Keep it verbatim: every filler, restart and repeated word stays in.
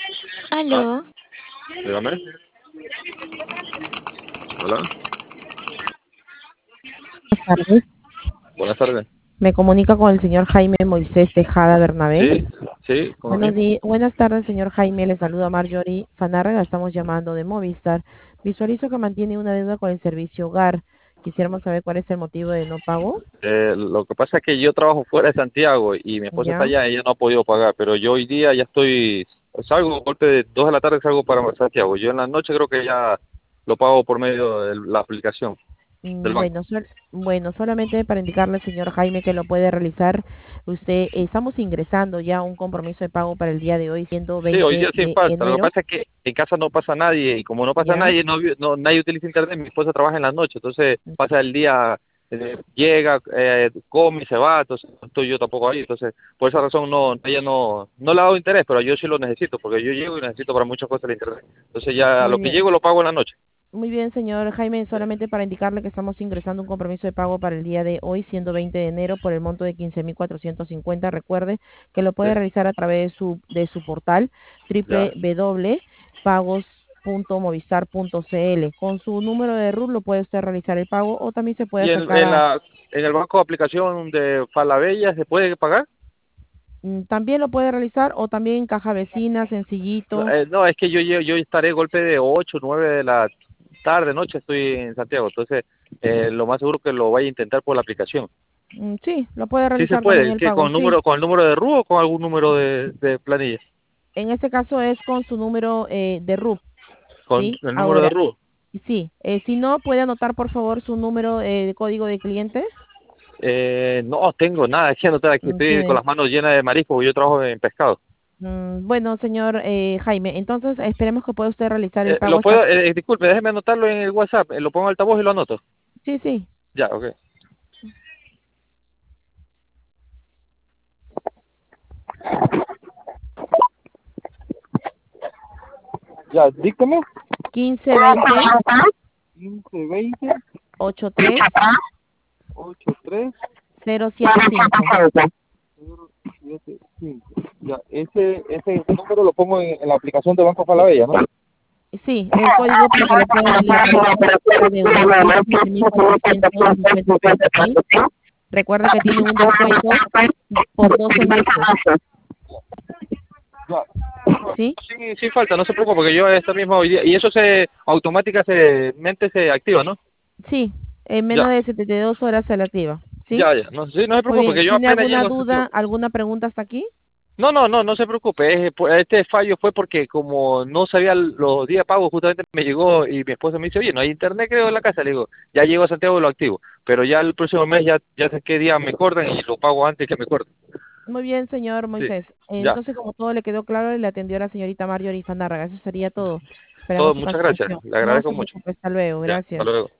Ah, Aló, dígame. Hola. Buenas tardes. Buenas tardes. Me comunica con el señor Jaime Moisés Tejada Bernabé. Sí, sí, con el Buenos mismo. días, buenas tardes, señor Jaime. Le saluda Marjorie Fanárraga. Estamos llamando de Movistar. Visualizo que mantiene una deuda con el servicio hogar. Quisiéramos saber cuál es el motivo de no pago. Eh, lo que pasa es que yo trabajo fuera de Santiago y mi esposa está Ya. allá y ella no ha podido pagar, pero yo hoy día ya estoy, salgo, golpe de dos de la tarde salgo para Santiago. Yo en la noche creo que ya lo pago por medio de la aplicación del Mm, banco. Bueno, sol- bueno, solamente para indicarle al señor Jaime que lo puede realizar. Usted, eh, estamos ingresando ya un compromiso de pago para el día de hoy, siendo Sí, hoy día veinte sin de falta. Lo que enero. pasa es que en casa no pasa nadie y como no pasa Ya. nadie, no, vi- no nadie utiliza internet. Mi esposa trabaja en la noche, entonces pasa el día, eh, llega, eh, come y se va, entonces no estoy yo tampoco ahí. Entonces, por esa razón no, ella no, no le ha dado interés, pero yo sí lo necesito porque yo llego y necesito para muchas cosas el internet. Entonces ya a Muy lo que bien. llego lo pago en la noche. Muy bien, señor Jaime, solamente para indicarle que estamos ingresando un compromiso de pago para el día de hoy, siendo veinte de enero, por el monto de quince mil cuatrocientos cincuenta. Recuerde que lo Sí, puede realizar a través de su, de su portal ya. w w w punto pagos punto movistar punto c l. Con su número de R U T lo puede usted realizar el pago o también se puede Y en, acercar en a... la en el banco de aplicación de Falabella se puede pagar. mm, También lo puede realizar o también en caja vecina, No, sencillito. eh, no, es que yo, yo, yo estaré golpe de ocho nueve de la tarde, noche, estoy en Santiago, entonces eh, lo más seguro que lo vaya a intentar por la aplicación. Mm, Sí, lo puede Sí se realizar también puede, el que con pago, el sí. número, con el número de R U o con algún número de, de planilla, En este caso es con su número eh, de R U T. con ¿Sí? el número de Ahora, R U. sí, eh, si no, puede anotar por favor su número eh, de código de cliente. Eh, no tengo nada, es que anotar aquí, Mm, estoy con Tiene. las manos llenas de marisco, porque yo trabajo en pescado. Mm, bueno, señor eh, Jaime, entonces esperemos que pueda usted realizar el Eh, pago lo esta. puedo, eh, disculpe, déjeme anotarlo en el WhatsApp, eh, lo pongo en altavoz y lo anoto. Sí, sí. Ya, ok. Ya, dígame. quince veinte quince veinte ochenta y tres ochenta y tres cero setenta y cinco. cero siete cinco. Ya, ese, ese número lo pongo en, en la aplicación de Banco Falabella, ¿no? Sí, el código para que le puedan le aparezca la deuda, que es quince mil cuatrocientos cincuenta pesos, ¿sí? Recuerda que tiene un descuento por doce meses, Ya. ¿sí? Sí, sí falta, no se preocupe, porque yo esta misma hoy día, y eso se automáticamente se activa, ¿no? Sí, en menos Ya, de setenta y dos horas se la activa, ¿sí? ya, ya, no, sí, no se Muy preocupe, bien. porque yo ¿Tiene apenas alguna llego a duda, Santiago. alguna pregunta hasta aquí? No, no, no, no se preocupe, es, pues, este fallo fue porque como no sabía los días de pago, justamente me llegó y mi esposa me dice, oye, no hay internet creo en la casa, le digo, ya llego a Santiago y lo activo, pero ya el próximo mes ya, ya sé qué día me cortan y lo pago antes que me corten. Muy bien, señor Sí, Moisés. ya, Entonces, como todo le quedó claro, le atendió a la señorita Marjorie Fanárraga. Eso sería todo. todo, Esperamos su muchas gracias, cancelación. le No agradezco se mucho. preocupe. Hasta luego. Ya, hasta Gracias. luego.